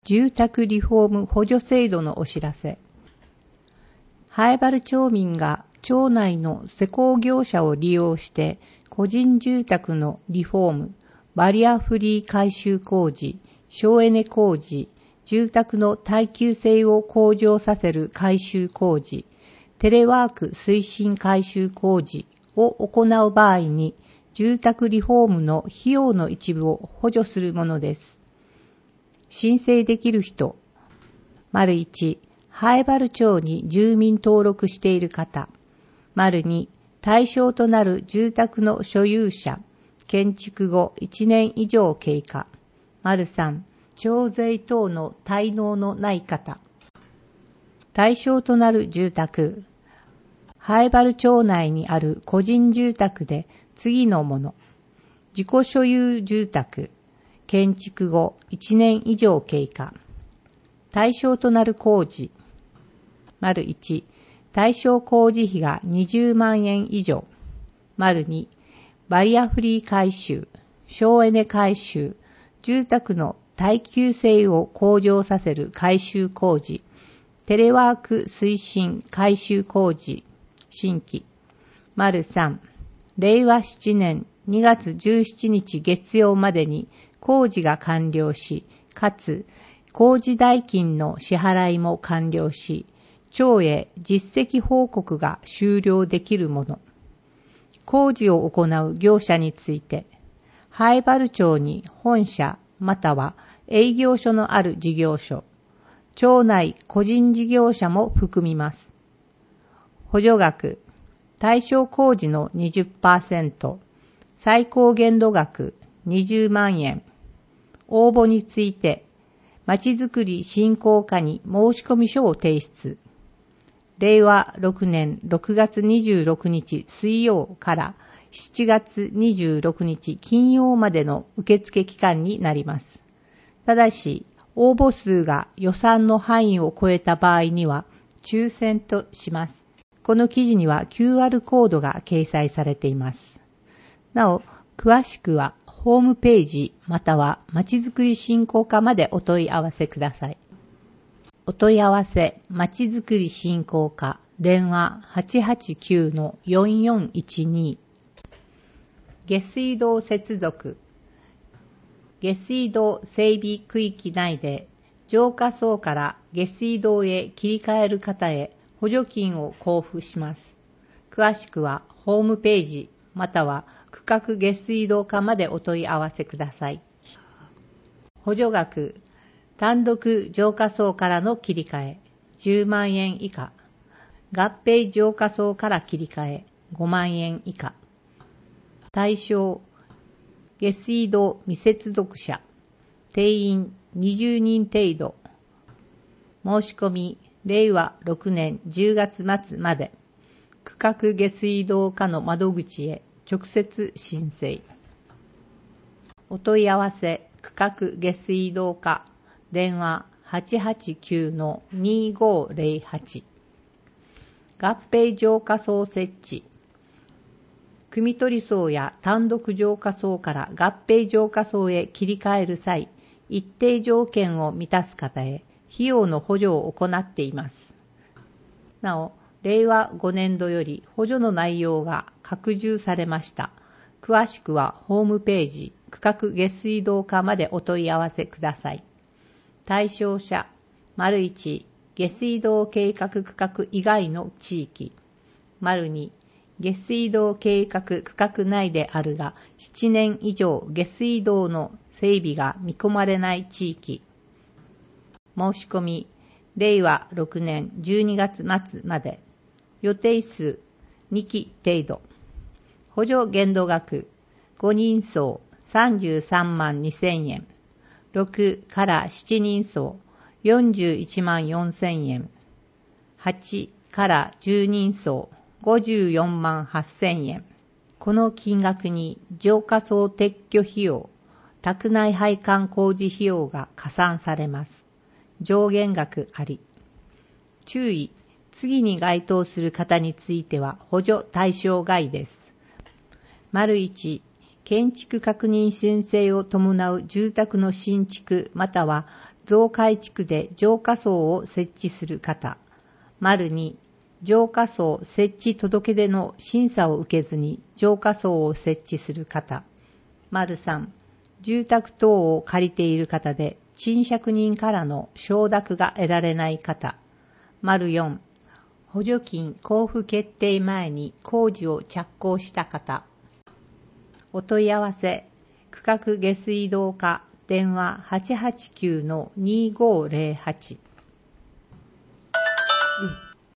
住宅リフォーム補助制度のお知らせ。南風原町民が町内の施工業者を利用して個人住宅のリフォーム、バリアフリー改修工事、省エネ工事、住宅の耐久性を向上させる改修工事、テレワーク推進改修工事を行う場合に、住宅リフォームの費用の一部を補助するものです。申請できる人、1、南風原町に住民登録している方、2、対象となる住宅の所有者、建築後1年以上経過、3、徴税等の滞納のない方。対象となる住宅、南風原町内にある個人住宅で次のもの。自己所有住宅、建築後1年以上経過。対象となる工事、1、対象工事費が20万円以上。2、バリアフリー改修、省エネ改修、住宅の耐久性を向上させる改修工事、テレワーク推進改修工事、新規。3、令和7年2月17日月曜までに工事が完了し、かつ工事代金の支払いも完了し、町へ実績報告が終了できるもの。工事を行う業者について、南風原町に本社または営業所のある事業所、町内個人事業者も含みます。補助額、対象工事の 20%、最高限度額20万円。応募について、まちづくり振興課に申込書を提出。令和6年6月26日水曜から7月26日金曜までの受付期間になります。ただし、応募数が予算の範囲を超えた場合には抽選とします。この記事には QR コードが掲載されています。なお、詳しくはホームページまたはまちづくり振興課までお問い合わせください。お問い合わせ、まちづくり振興課、電話 889-4412。下水道接続。下水道整備区域内で浄化槽から下水道へ切り替える方へ補助金を交付します。詳しくはホームページまたは区画下水道課までお問い合わせください。補助額、単独浄化槽からの切り替え10万円以下、合併浄化槽から切り替え5万円以下。対象、下水道未接続者、定員20人程度。申し込み、令和6年10月末まで、区画下水道課の窓口へ直接申請。お問い合わせ、区画下水道課、電話 889-2508。合併浄化槽設置。汲み取り槽や単独浄化槽から合併浄化槽へ切り替える際、一定条件を満たす方へ費用の補助を行っています。なお、令和5年度より補助の内容が拡充されました。詳しくはホームページ、区画下水道課までお問い合わせください。対象者、1、下水道計画区画以外の地域。2、下水道計画区画内であるが、7年以上下水道の整備が見込まれない地域。申し込み、令和6年12月末まで。予定数2期程度。補助限度額、5人層33万2000円。6から7人層41万4000円。8から10人層54万8000円。この金額に浄化槽撤去費用、宅内配管工事費用が加算されます。上限額あり。注意、次に該当する方については補助対象外です。1、建築確認申請を伴う住宅の新築または増改築で浄化槽を設置する方。2、浄化槽設置届出の審査を受けずに浄化槽を設置する方。3、住宅等を借りている方で賃借人からの承諾が得られない方。4、補助金交付決定前に工事を着工した方。お問い合わせ、区画下水道課電話 889-2508。